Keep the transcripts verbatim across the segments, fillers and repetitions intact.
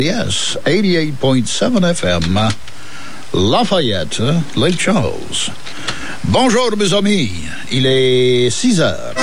Yes, eighty-eight point seven F M, Lafayette, Lake Charles. Bonjour mes amis, il est six heures.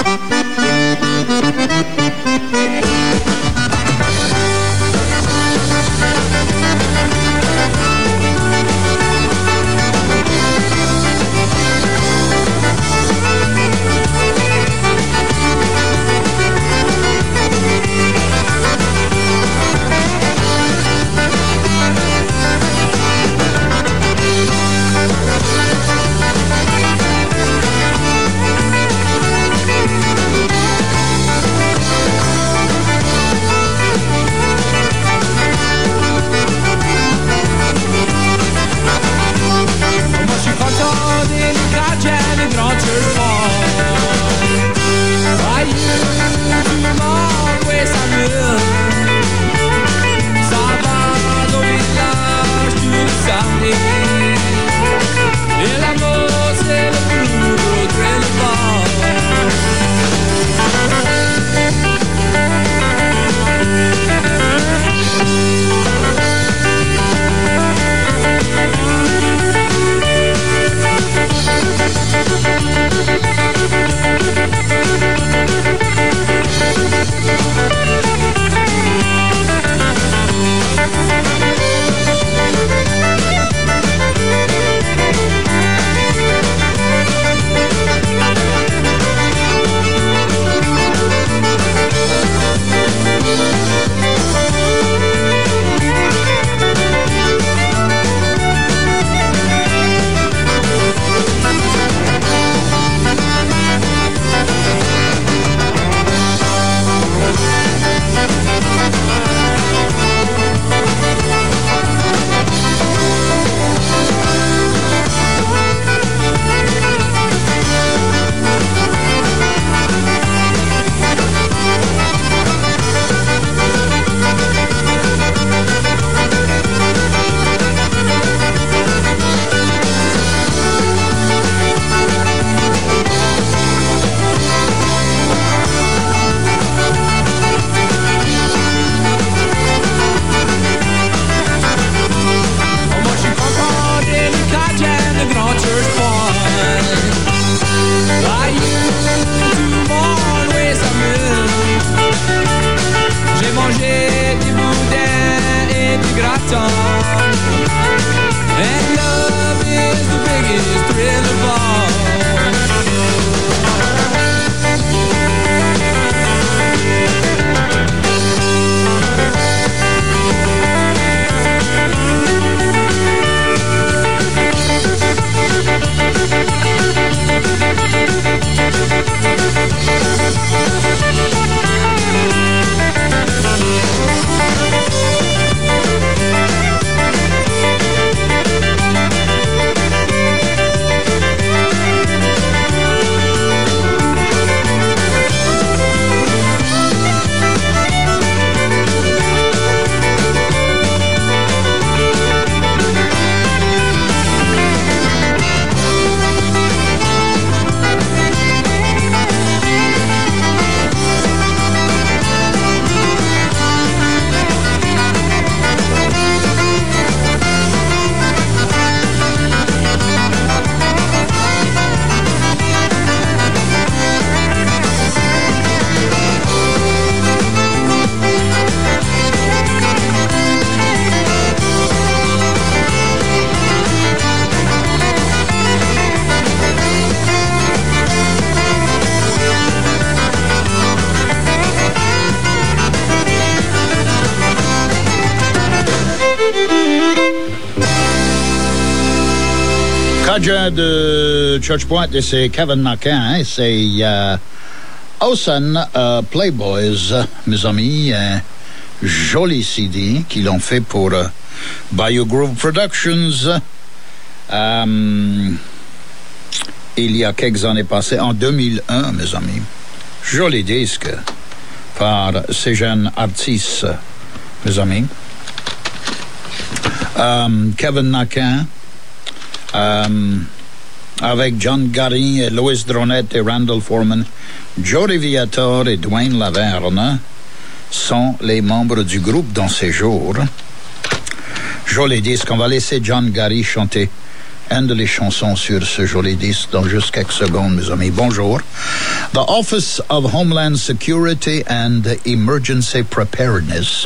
Cadre de Church Point, et c'est Kevin Naquin, c'est euh, Ocean euh, Playboys, mes amis, un joli C D qu'ils l'ont fait pour euh, Bayou Groove Productions. Euh, il y a quelques années passées, en deux mille un, mes amis. Joli disque par ces jeunes artistes, mes amis. Euh, Kevin Naquin, euh, avec John Garin et Louis Dronette et Randall Foreman, Joey Viator et Dwayne Laverne sont les membres du groupe dans ces jours. Joli disque. On va laisser John Gary chanter une des chansons sur ce joli disque dans juste quelques secondes, mes amis. Bonjour. The Office of Homeland Security and Emergency Preparedness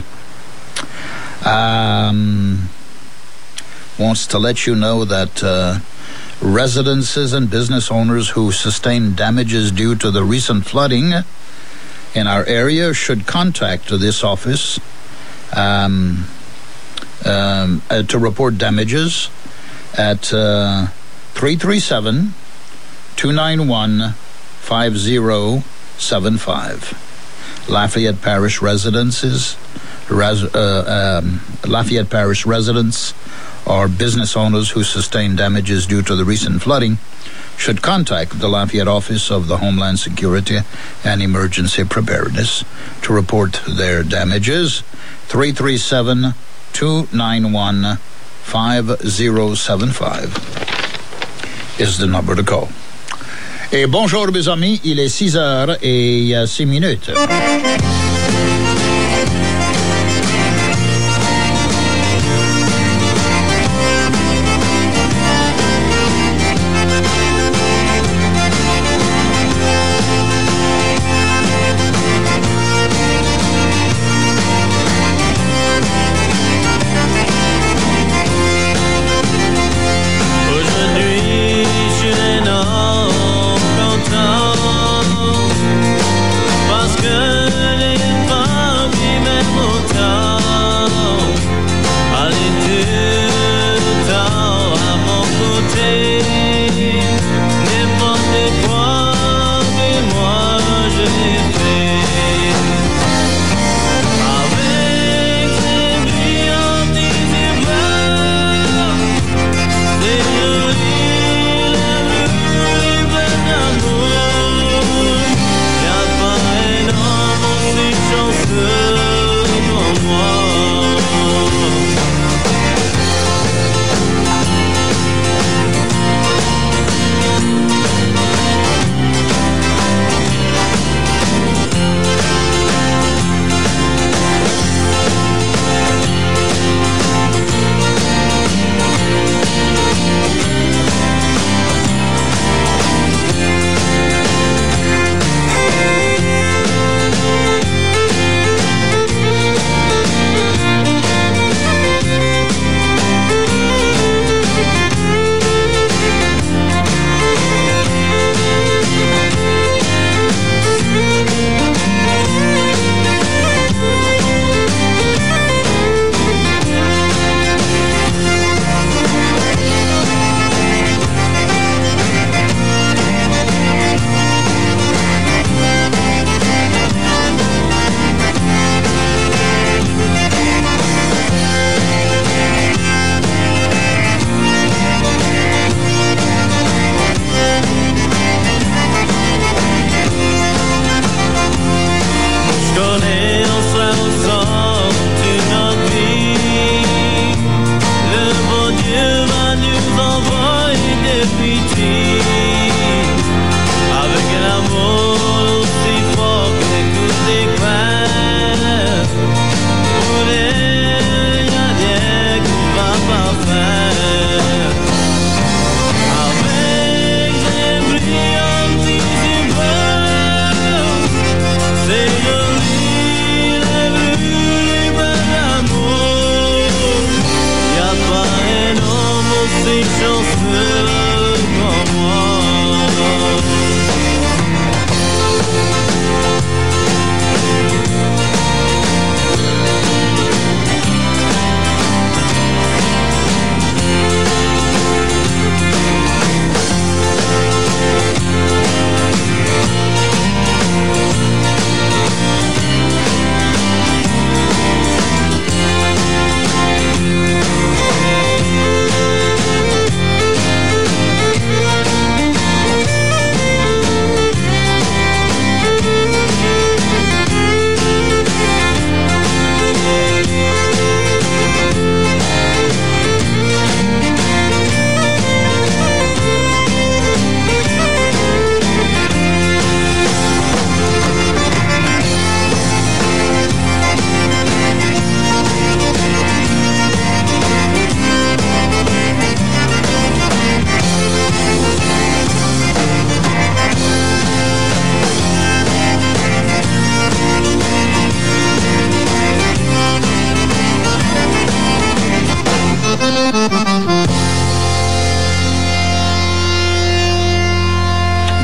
um, wants to let you know that uh, residences and business owners who sustain damages due to the recent flooding in our area should contact this office um, um, uh, to report damages at uh, three three seven, two nine one, five zero seven five. Lafayette Parish residences, res, uh, um, Lafayette Parish residents or business owners who sustain damages due to the recent flooding should contact the Lafayette Office of the Homeland Security and Emergency Preparedness to report their damages. three three seven, two nine one, five zero seven five is the number to call. Et bonjour mes amis, il est six heures et six minutes. Parce que les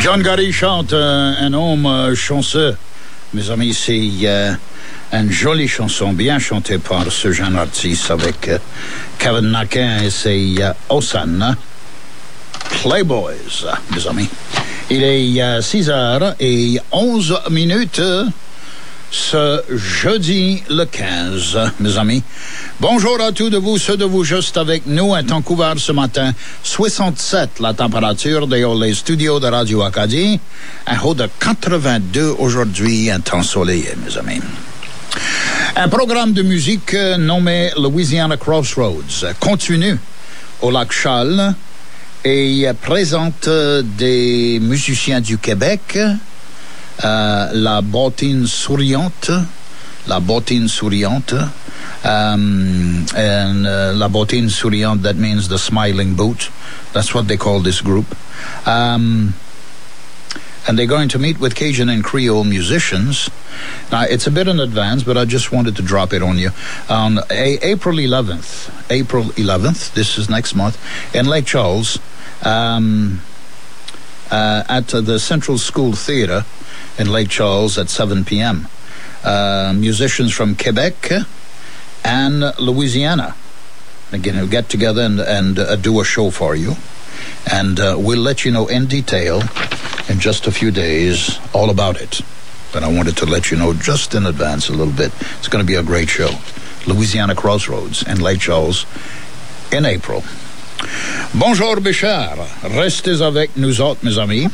John Gotti chante euh, un homme euh, chanceux. Mes amis, c'est euh, une jolie chanson bien chantée par ce jeune artiste avec euh, Kevin Naquin et c'est euh, Osan Playboys, mes amis. Il est euh, six heures et onze minutes ce jeudi le quinze, mes amis. Bonjour à tous de vous, ceux de vous juste avec nous à Vancouver ce matin. soixante-sept la température dans les studios de Radio Acadie. Un haut de quatre-vingt-deux aujourd'hui, un temps soleillé, mes amis. Un programme de musique nommé Louisiana Crossroads continue au lac Charles et présente des musiciens du Québec. Euh, la bottine souriante, la bottine souriante, um, and uh, la bottine souriante, that means the smiling boot. That's what they call this group. Um, and they're going to meet with Cajun and Creole musicians. Now, it's a bit in advance, but I just wanted to drop it on you. On a- April eleventh, April eleventh, this is next month, in Lake Charles, um, uh, at uh, the Central School Theatre, in Lake Charles at seven p.m. Uh, musicians from Quebec and Louisiana. Again, we'll get together and, and uh, do a show for you. And uh, we'll let you know in detail in just a few days all about it. But I wanted to let you know just in advance a little bit. It's going to be a great show. Louisiana Crossroads in Lake Charles in April. Bonjour, Bichard. Restez avec nous autres, mes amis.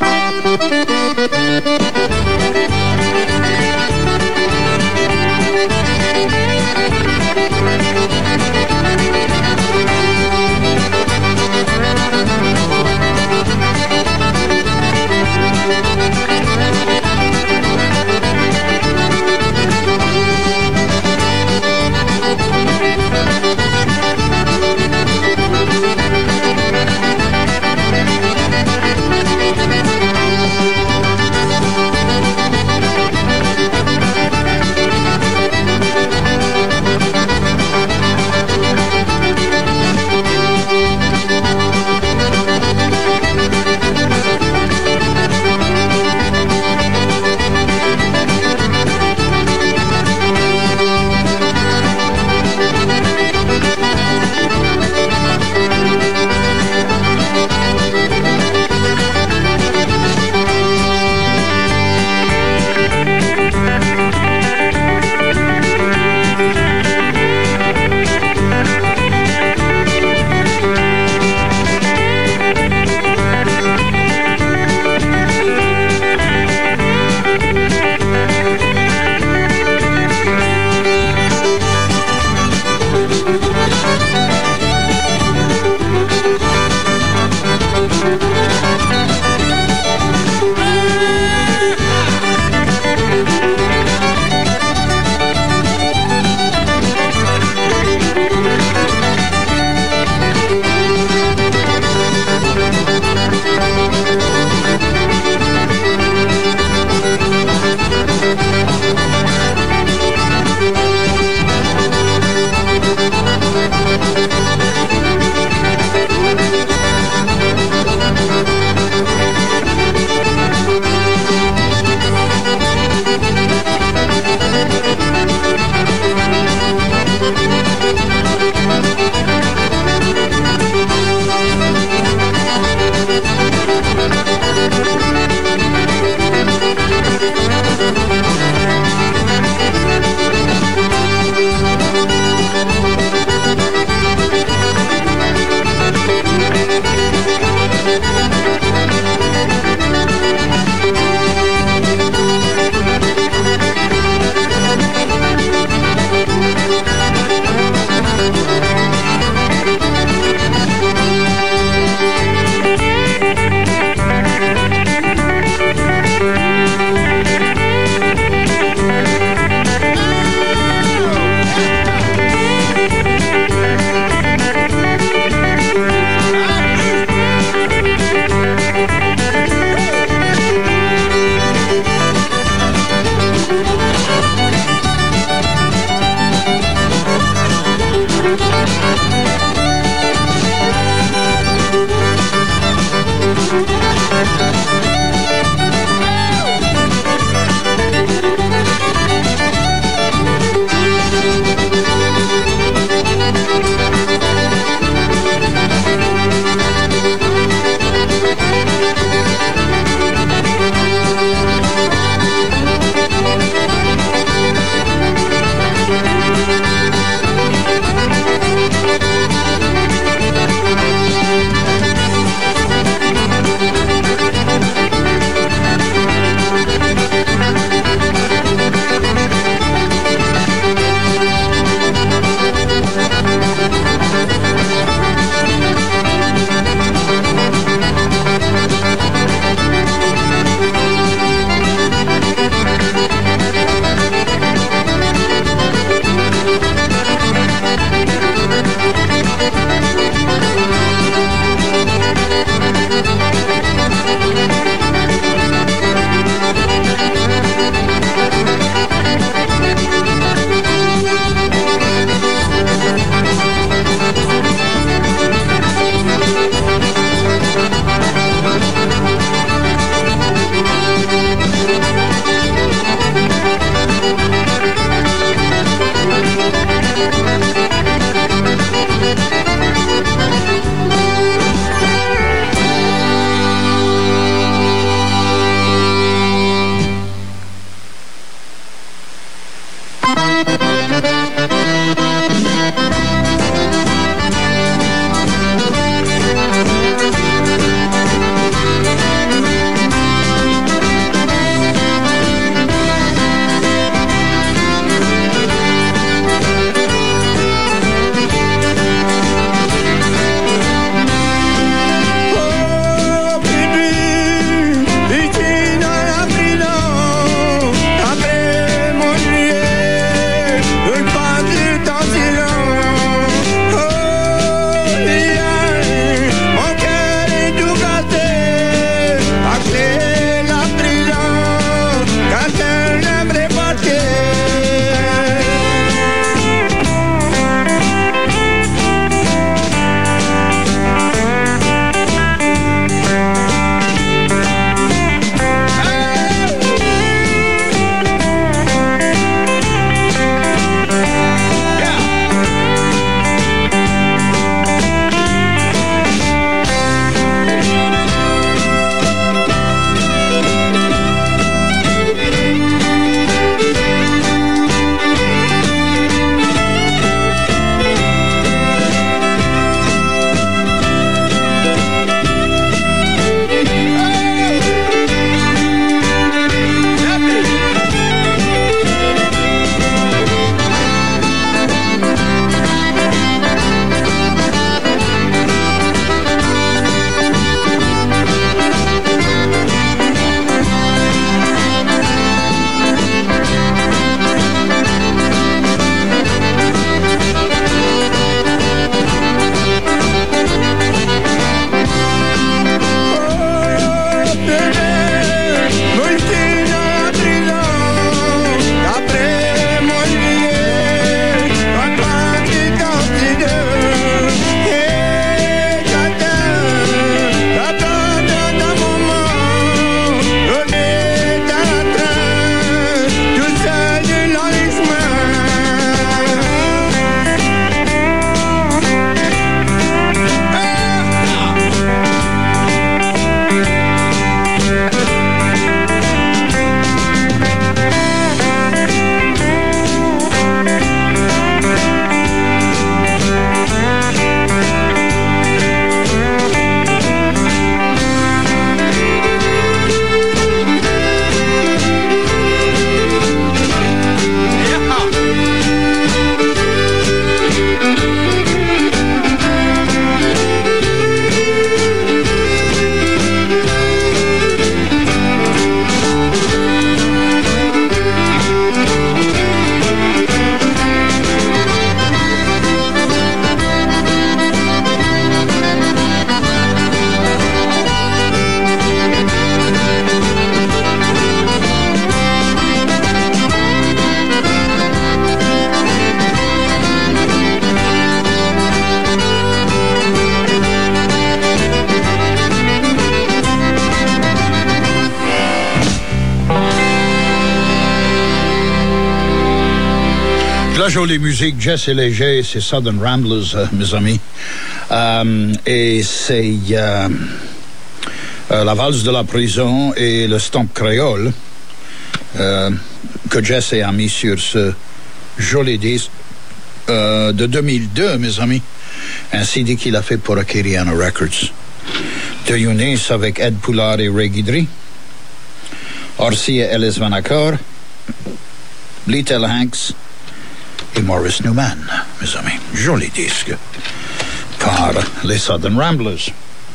la jolie musique, Jesse et Léger, c'est Southern Ramblers, euh, mes amis. Euh, et c'est euh, euh, la valse de la prison et le stomp créole euh, que Jesse a mis sur ce joli disque euh, de deux mille deux, mes amis. Un C D qu'il a fait pour Acadiana Records. De Eunice avec Ed Poulard et Ray Guidry. Orsi et Ellis Van Acker. Little Hanks et Morris Newman, mes amis. Joli disque par les Southern Ramblers.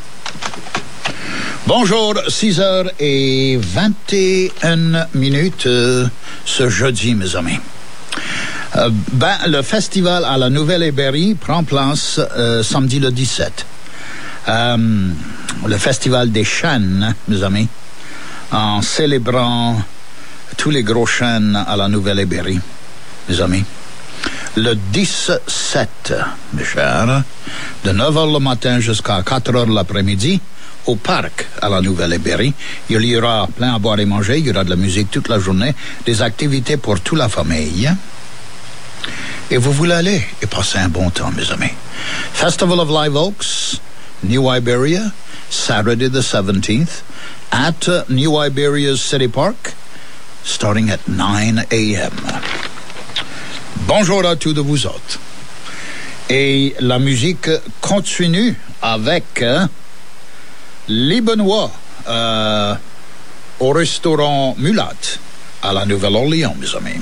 Bonjour, six heures vingt et une minutes euh, ce jeudi, mes amis. Euh, ben, le festival à la Nouvelle-Héberry prend place euh, samedi le dix-sept. Euh, le festival des chênes, mes amis, en célébrant tous les gros chênes à la Nouvelle-Héberry, mes amis. Le dix-sept, mes chers, de neuf heures le matin jusqu'à quatre heures l'après-midi, au parc à la Nouvelle-Héberry. Il y aura plein à boire et manger, il y aura de la musique toute la journée, des activités pour toute la famille. Et vous voulez aller et passer un bon temps, mes amis. Festival of Live Oaks, New Iberia, Saturday the seventeenth, at New Iberia's City Park, starting at nine a.m. Bonjour à tous de vous autres. Et la musique continue avec euh, les Benoît euh, au restaurant Mulat à la Nouvelle-Orléans, mes amis.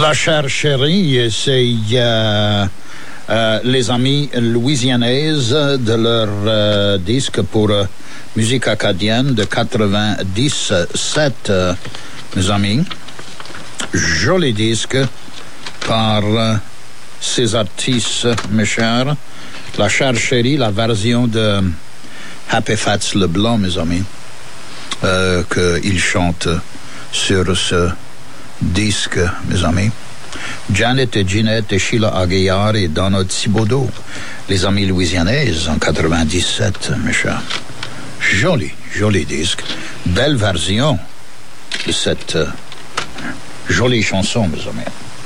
La chère chérie, c'est euh, euh, les amis louisianaises de leur euh, disque pour euh, musique acadienne de quatre-vingt-dix-sept, euh, mes amis. Joli disque par euh, ces artistes, mes chers. La chère chérie, la version de Happy Fats Leblanc, mes amis, euh, qu'il chante sur ce disque, mes amis. Janet et Ginette et Sheila Aguilar et Donna Thibodeau, les amis louisianaises en quatre-vingt-dix-sept, mes chers. Joli, joli disque. Belle version de cette euh, jolie chanson, mes amis.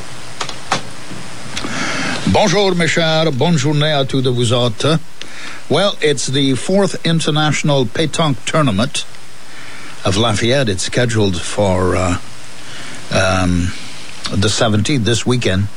Bonjour, mes chers. Bonne journée à tous de vous autres. Well, it's the fourth International Pétanque Tournament of Lafayette. It's scheduled for uh, um, the seventeenth, this weekend.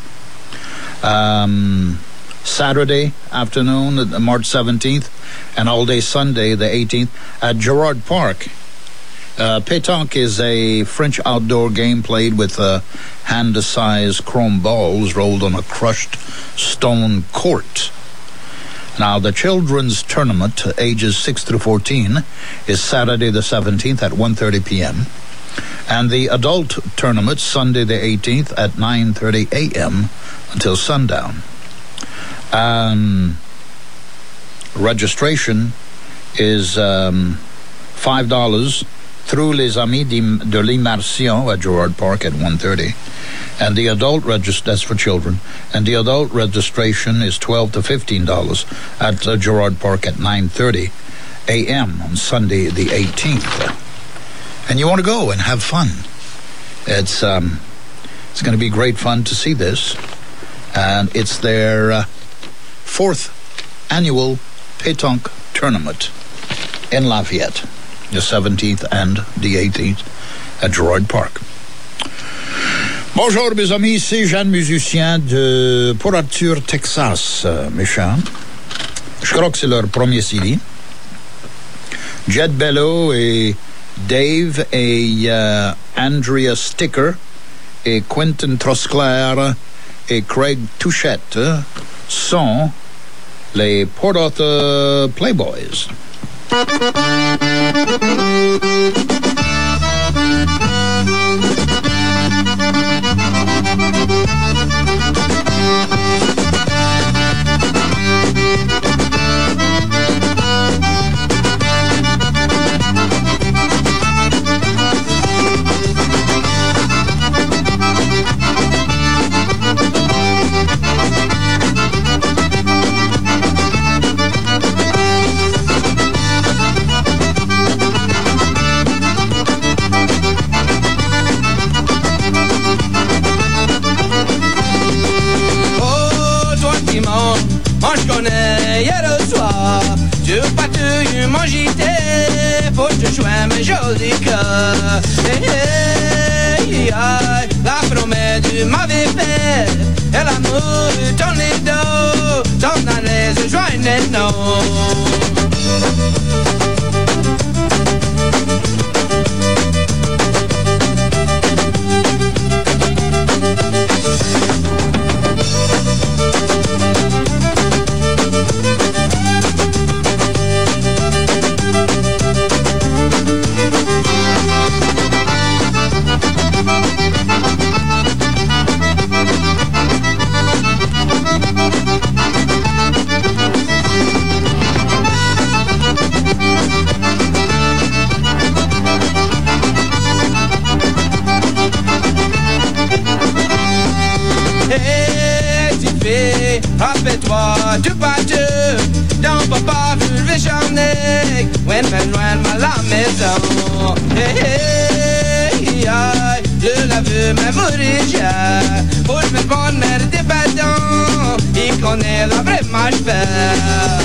Um, Saturday afternoon, March seventeenth, and all day Sunday, the eighteenth, at Girard Park. Uh, pétanque is a French outdoor game played with uh, hand-sized chrome balls rolled on a crushed stone court. Now, the children's tournament, ages six through fourteen, is Saturday the seventeenth at one thirty p.m., and the adult tournament, Sunday the eighteenth at nine thirty a.m. until sundown. Um, registration is um, five dollars through Les Amis de l'Immersion at Girard Park at one thirty. And the adult regist that's for children. And the adult registration is twelve to fifteen dollars at uh, Girard Park at nine thirty a.m. on Sunday the eighteenth. And you want to go and have fun. It's um, it's going to be great fun to see this. And it's their uh, fourth annual pétanque tournament in Lafayette, the seventeenth and the eighteenth at Girard Park. Bonjour mes amis, c'est Jeanne musicien de Port Arthur, Texas, euh, mes chers. Je crois que c'est leur premier C D. Jed Bello et Dave et euh, Andrea Sticker et Quentin Trosclair et Craig Touchette sont les Port Arthur Playboys. Joli cœur, hey, hey, hey, la promesse tu m'avais fait, et l'amour dans les dos, t'en allais se joindre, non. Rappelle-toi du bateau dans Papa Vulvé-Charnay, when ben loin de la maison. Hey, hey, hey, je la veux même mourir, pour me bonne mère des bâtons, il connaît la vraie marche faire.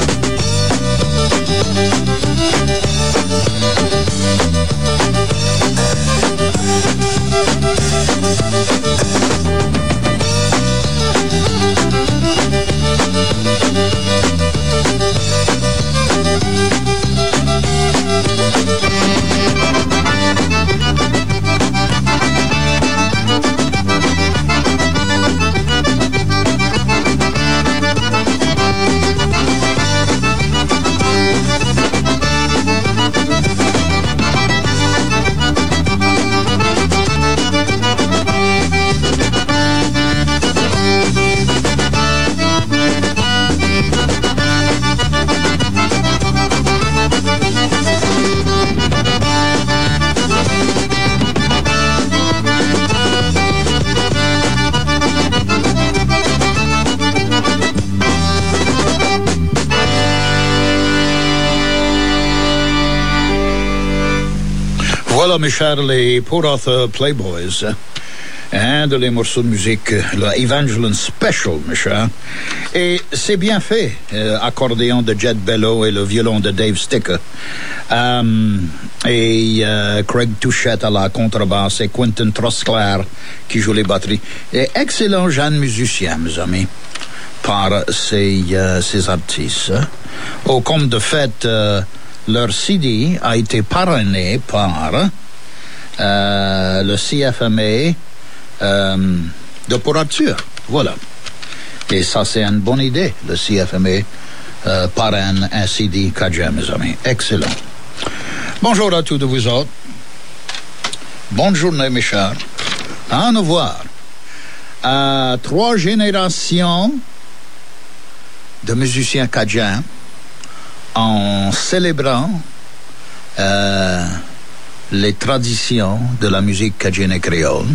Voilà, mes chers, les Port Arthur Playboys. Hein, de les morceaux de musique, le Evangeline Special, mes chers. Et c'est bien fait. Euh, accordéon de Jet Bello et le violon de Dave Sticker. Euh, et euh, Craig Touchette à la contrebasse et Quentin Trosclair qui joue les batteries. Et excellent jeune musicien, mes amis, par ces, euh, ces artistes. Oh, comme de fait, euh, leur C D a été parrainé par euh, le C F M A Euh, de Port Arthur, voilà. Et ça, c'est une bonne idée. Le C F M A euh, parraine un C D Cajun, mes amis. Excellent. Bonjour à tous de vous autres. Bonne journée, mes chers. À nous voir. À trois générations de musiciens cajuns en célébrant euh, les traditions de la musique cajuine et créole.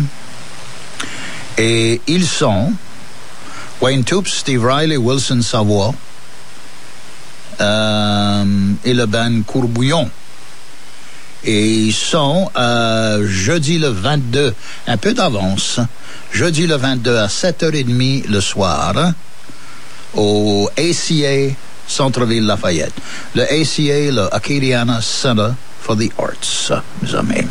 Et ils sont Wayne Toups, Steve Riley, Wilson Savoie euh, et le band Courbouillon. Et ils sont euh, jeudi le vingt-deux, un peu d'avance, jeudi le vingt-deux à sept heures trente le soir au A C A Centre-Ville Lafayette. Le A C A, le Acadiana Center for the Arts, mes amis.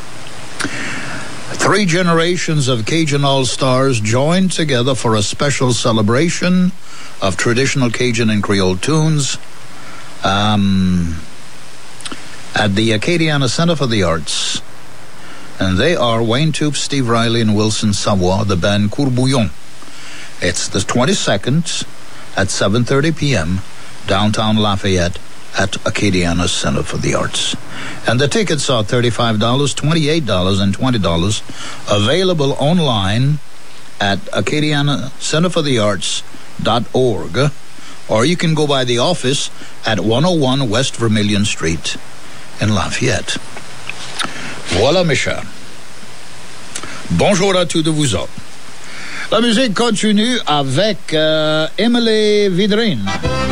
Three generations of Cajun All-Stars joined together for a special celebration of traditional Cajun and Creole tunes um, at the Acadiana Center for the Arts. And they are Wayne Toups, Steve Riley, and Wilson Savoie, the band Courbouillon. It's the twenty-second at seven thirty p.m. downtown Lafayette at Acadiana Center for the Arts. And the tickets are thirty-five dollars, twenty-eight dollars, and twenty dollars, available online at acadiana center for the arts dot org, or you can go by the office at one oh one West Vermilion Street in Lafayette. Voilà, mes chers. Bonjour à tous de vous autres. La musique continue avec euh, Emily Vidrine.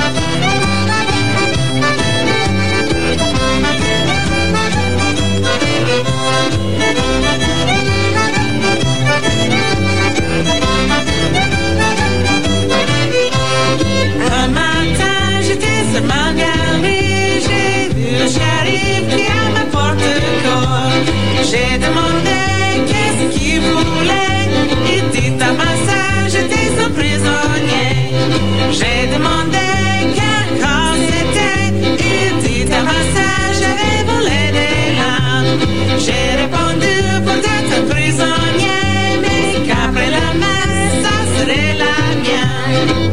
J'ai demandé qu'est-ce qu'il voulait. Il dit à ma sœur, j'étais son prisonnier. J'ai demandé quel corps c'était. Il dit à ma sœur, j'avais volé des larmes. J'ai répondu peut-être prisonnier, mais qu'après la messe, ça serait la mienne.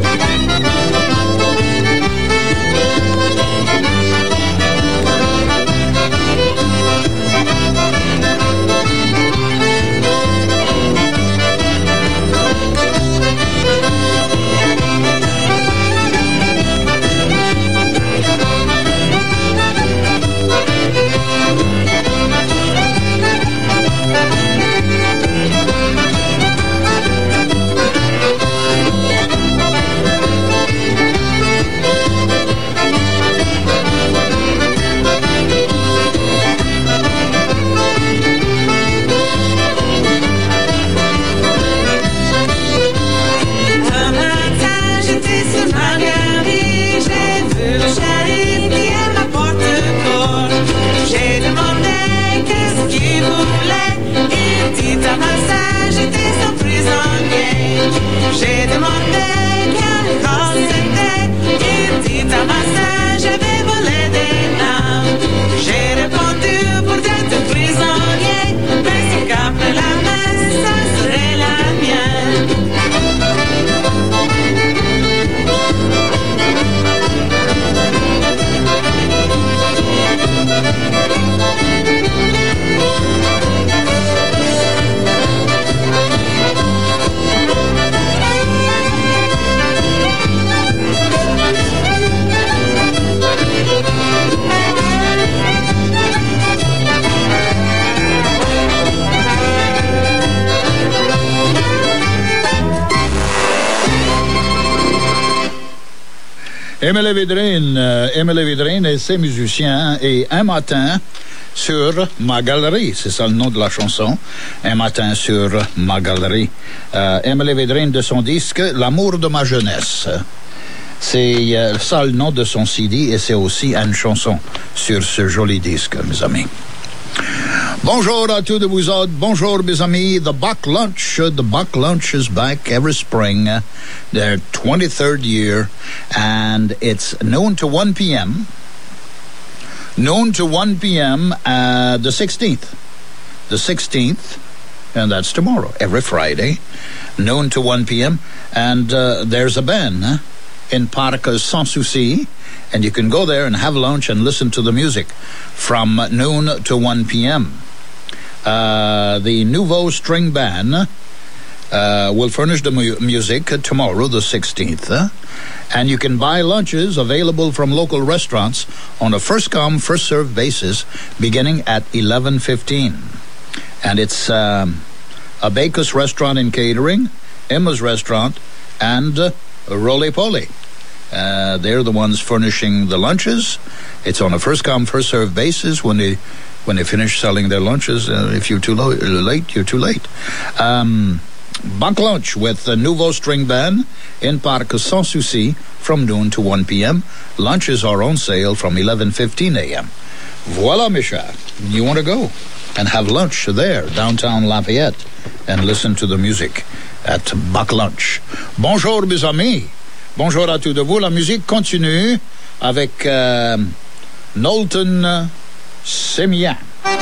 J'ai demandé quel corps c'était. Il dit à ma sœur, j'avais volé des larmes. J'ai répondu pour être prisonnier, mais qu'après la messe, ça serait la mienne. Emily Vidrine, euh, Emily Vidrine et ses musiciens. Et un matin, sur ma galerie. C'est ça le nom de la chanson. Un matin sur ma galerie. Euh, Emily Védrine de son disque L'amour de ma jeunesse. C'est euh, ça le nom de son C D et c'est aussi une chanson sur ce joli disque, mes amis. Bonjour à tous de vous autres. Bonjour, mes amis. The Buck Lunch. Uh, the Buck Lunch is back every spring. Uh, their twenty-third year. And it's noon to one p.m. Noon to one p.m. Uh, the sixteenth. The sixteenth. And that's tomorrow. Every Friday. Noon to one p.m. And uh, there's a band uh, in Parc Sans Souci. And you can go there and have lunch and listen to the music from noon to one p.m. Uh, the Nouveau String Band uh, will furnish the mu- music tomorrow, the sixteenth. Uh, and you can buy lunches available from local restaurants on a first-come, first-served basis beginning at eleven fifteen. And it's um, a Bacchus Restaurant and Catering, Emma's Restaurant, and uh, Roly-Poly. Uh, they're the ones furnishing the lunches. It's on a first-come, first-served basis. When they when they finish selling their lunches, uh, if you're too lo- late, you're too late. Um, Buck Lunch with the Nouveau String Band in Parc Sans Souci from noon to one p.m. Lunches are on sale from eleven fifteen a.m. Voila, Micha. You want to go and have lunch there, downtown Lafayette, and listen to the music at Buck Lunch. Bonjour, mes amis. Bonjour à tous de vous. La musique continue avec euh, Knowlton Semian.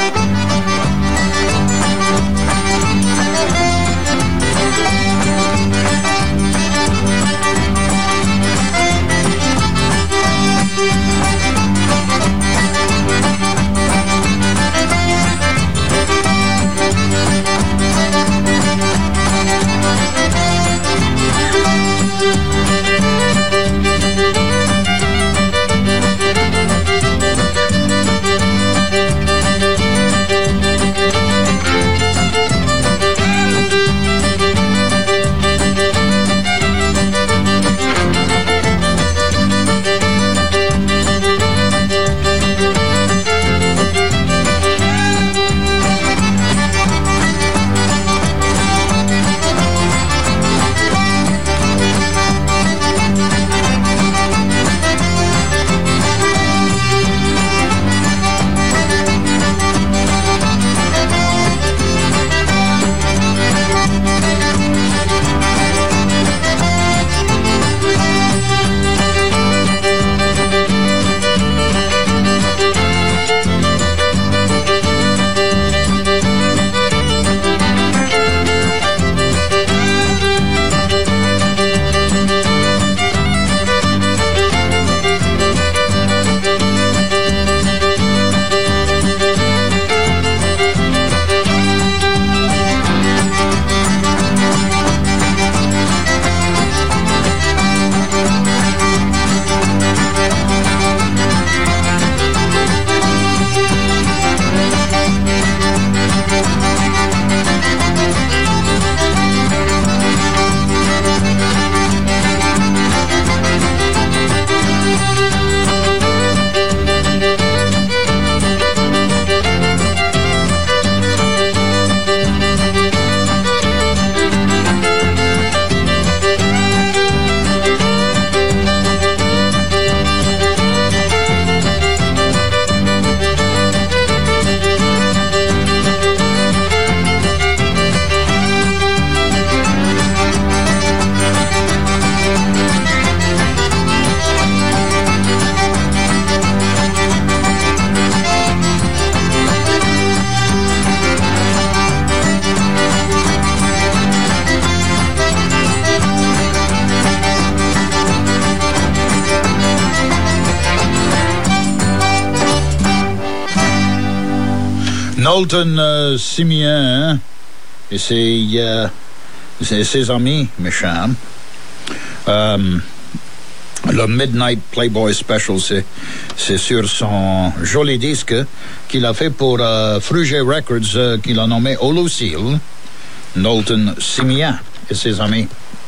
Knowlton euh, Semian hein? Et ses, euh, ses, ses amis méchants. Euh, le Midnight Playboy Special, c'est, c'est sur son joli disque qu'il a fait pour euh, Fruget Records, euh, qu'il a nommé Holosil. Knowlton Semian et ses amis.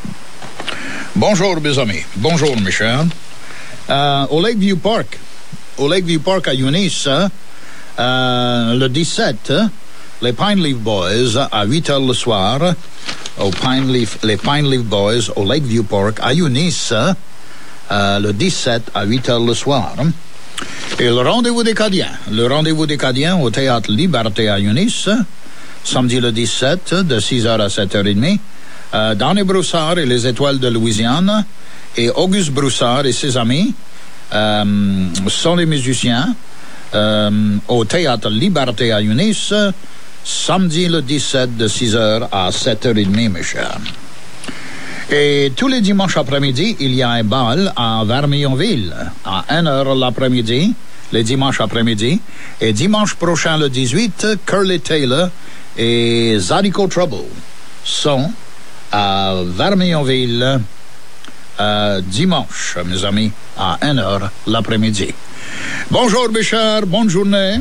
Bonjour, mes amis. Bonjour, Michel. Euh, au Lakeview Park, au Lakeview Park à Eunice, hein? Euh, le dix-sept, hein, les Pine Leaf Boys à huit heures le soir, au Pine Leaf, les Pine Leaf Boys au Lakeview Park à Eunice, euh, le dix-sept à huit heures le soir. Et le rendez-vous des Cadiens, le rendez-vous des Cadiens au Théâtre Liberté à Eunice, samedi le dix-sept, de six heures à sept heures trente. Euh, Danny Broussard et les Étoiles de Louisiane et Auguste Broussard et ses amis euh, sont les musiciens euh, au Théâtre Liberté à Eunice, samedi le dix-sept, de six heures à sept heures trente, mes chers. Et tous les dimanches après-midi, il y a un bal à Vermillonville, à une heure l'après-midi, les dimanches après-midi. Et dimanche prochain, le dix-huit, Curly Taylor et Zydeco Trouble sont à Vermillonville euh, dimanche, mes amis, à une heure l'après-midi. Bonjour, Bichard, bonne journée.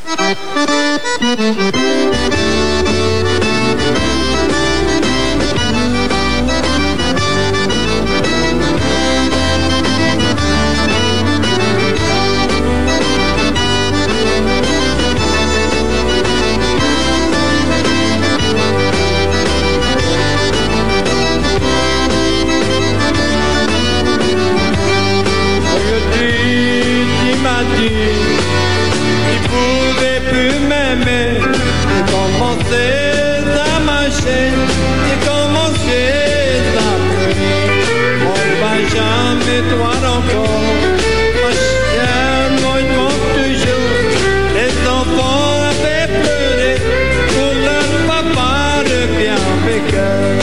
Il pouvait plus m'aimer. J'ai commencé à marcher, j'ai commencé à pleurer. On va jamais te voir encore. Ma chère, moi il manque toujours. Les enfants avaient pleuré pour leur papa de bien avec eux.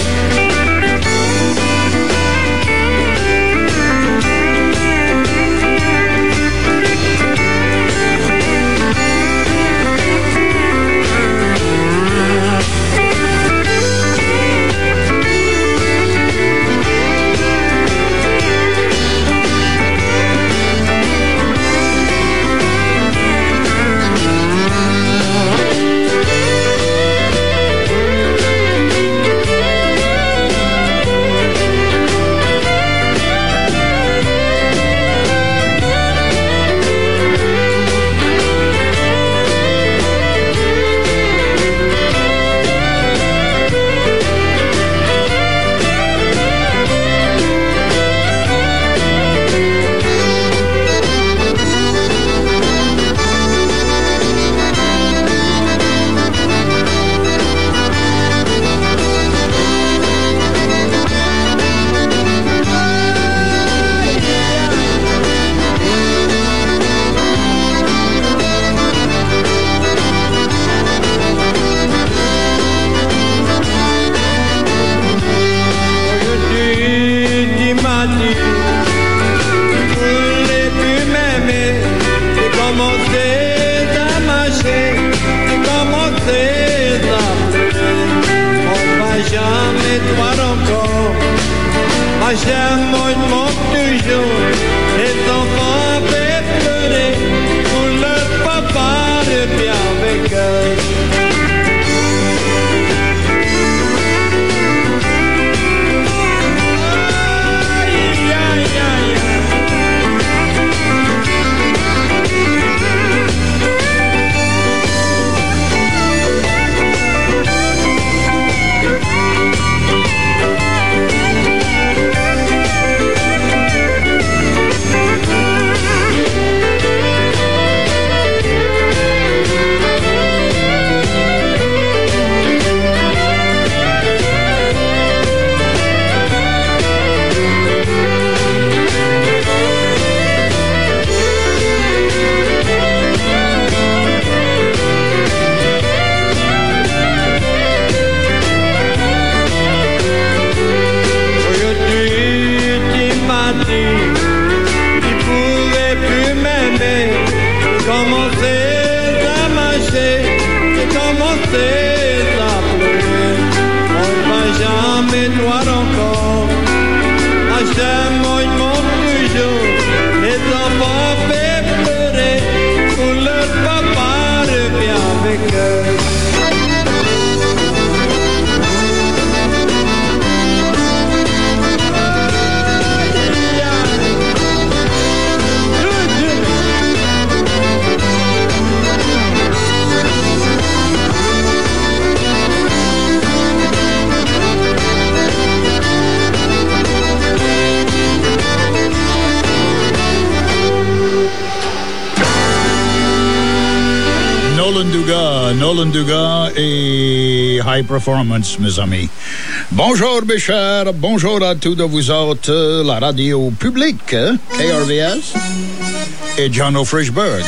Nolan Dugas, Nolan Dugas et High Performance, mes amis. Bonjour, mes chers, bonjour à tous de vous autres, la radio publique, hein? K R V S et John Frischberg.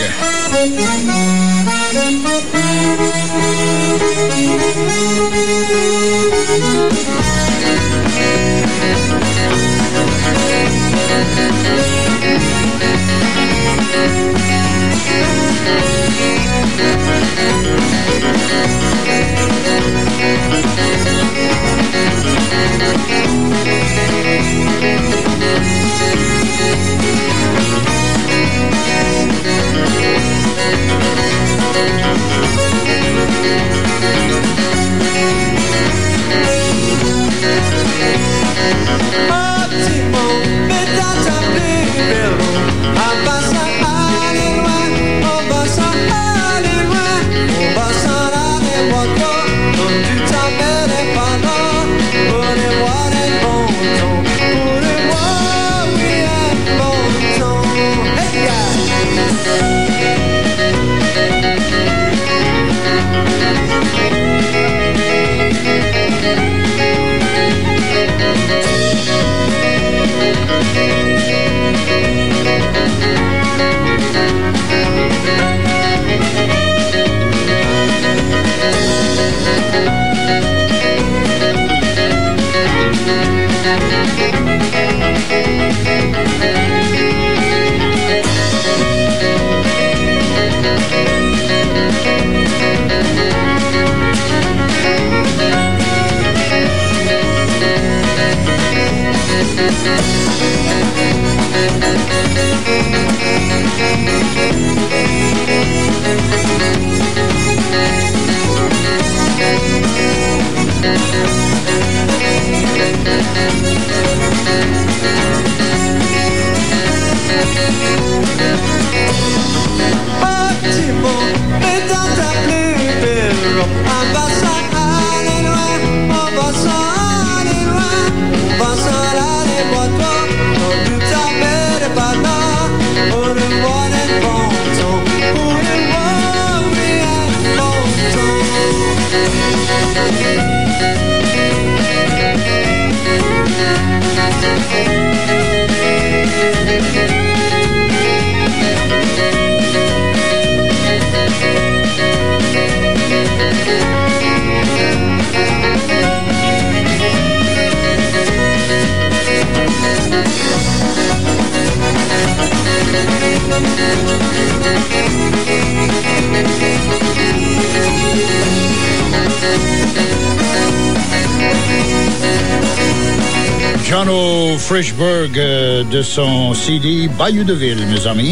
John Frischberg euh, de son C D Bayou de Ville, mes amis.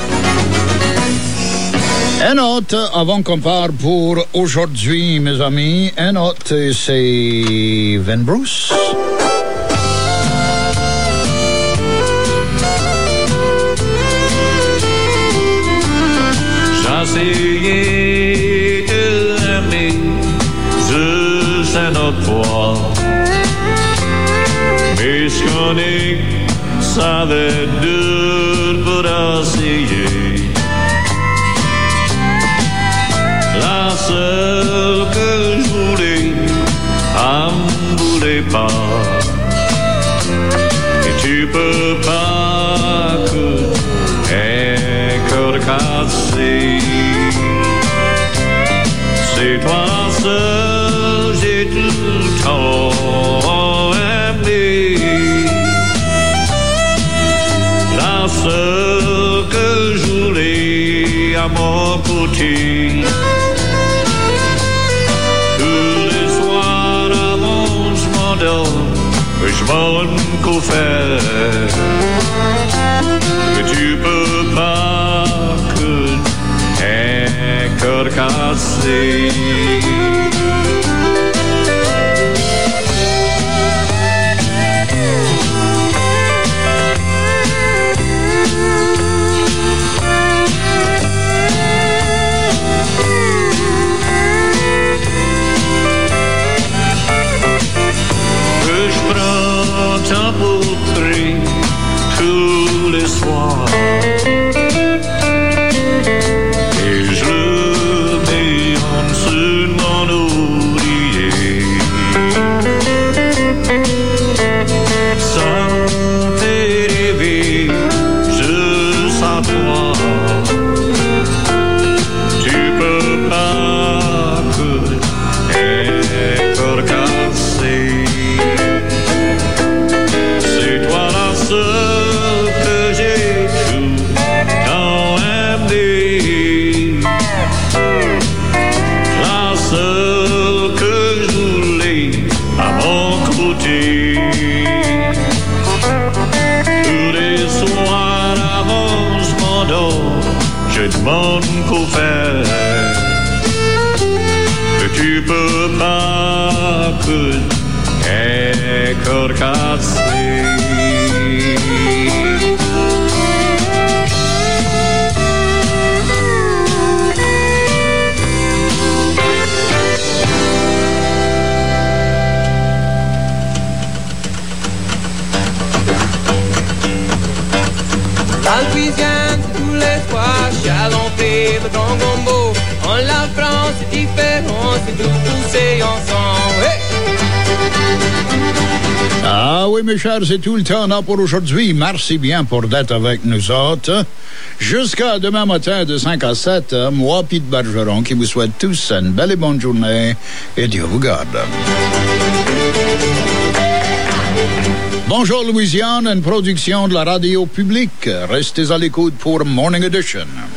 Un autre, avant qu'on part pour aujourd'hui, mes amis, un autre, c'est Van Bruce. J'essayais de l'aimer juste un autre fois, mais je connais ça va être dur pour essayer. La seule que je voulais, elle me voulait pas, et tu peux pas que un cœur cassé. C'est toi seul, j'ai tout le temps aimé. La seule que je voulais à mon côté. Tous les soirs avant je m'endors, je m'en qu'au faire. Que tu peux pas que un cœur cassé. Que je prends ton portrait tous les soirs. Et je le mets côté. Tous les soirs avant je m'endors, je demande qu'au faire. Que tu peux pas que t'es corps cassé. Dans le Louisiane, tous les fois, chalenté de grand gombo. En la France, c'est différent, c'est tout poussé ensemble. Hey! Ah oui, mes chers, c'est tout le temps là pour aujourd'hui. Merci bien pour d'être avec nous autres. Jusqu'à demain matin de cinq à sept, moi, Pete Bergeron, qui vous souhaite tous une belle et bonne journée. Et Dieu vous garde. Bonjour Louisiane, une production de la radio publique. Restez à l'écoute pour Morning Edition.